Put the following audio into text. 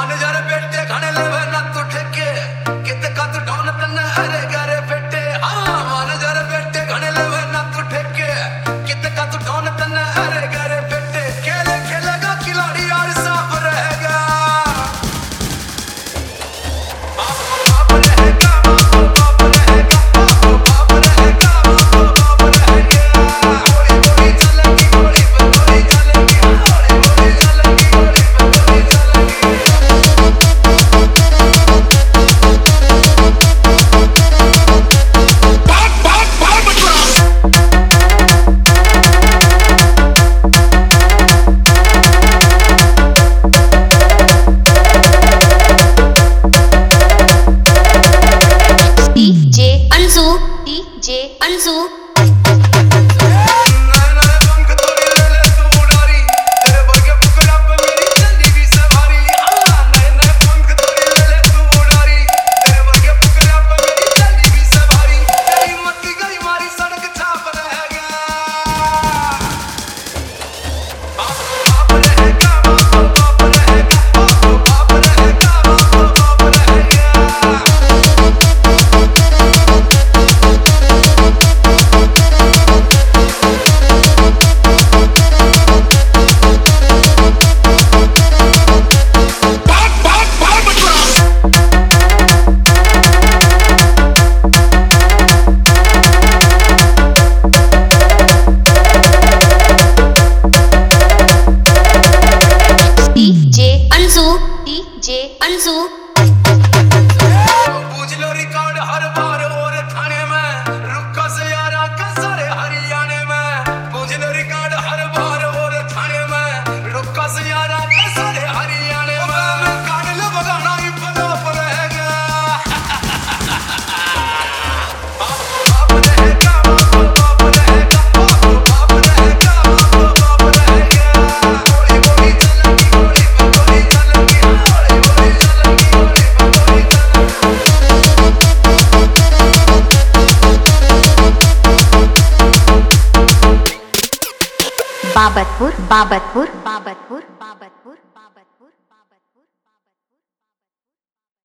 मान जा रे बेटे खाने ले ना तू ठेके कित का तू डॉन तन अरे गरे बेटे हां मान जा रे बेटे खाने ले ना तू ठेके कित का तू डॉन तन अरे गरे बेटे खेले खेलेगा खिलाड़ी और साफ रहेगा बाप रहेगा बाप रहेगा बाप रहेगा बाप रहेगा गोली गोली चलेगी गोली पे गोली चलेगी गोली गोली चलेगी गोली पे गोली चलेगी DJ Ansu DJ Ansu पूछ लो रिकॉर्ड हर बार और थाने में रुका से यारा का सारे हरियाणे में पूछ लो रिकॉर्ड हर बार और थाने में रुका से यारा का सारे हरियाणे में काट लो बगाना ही पता पड़ेगा बाप रहेगा बाप रहेगा बाप रहेगा बाप रहेगा गोली गोली चलेगी गोली पे गोली चलेगी गोली गोली चलेगी गोली पे गोली Babatpur Babatpur Babatpur Babatpur Babatpur